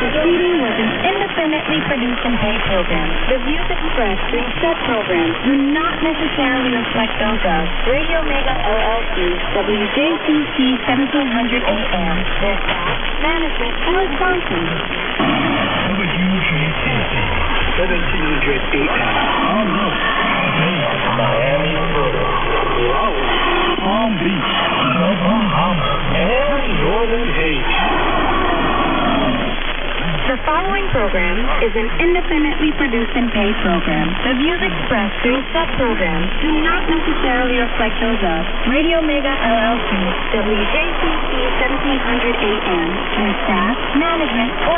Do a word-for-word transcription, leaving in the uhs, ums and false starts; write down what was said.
proceeding was an independently produced and paid program. The views expressed during said program do not necessarily reflect those of Radio Mega L L C, W J C C seventeen hundred A M, their staff, management, and sponsors. W J C C seventeen hundred A M. Oh, no. Miami, Florida. Palm Beach, Oklahoma, and Northern Haiti. The following program is an independently produced and paid program. The views expressed during said program do not necessarily reflect those of Radio Mega L L C, W J C C seventeen hundred A M, their staff, management, or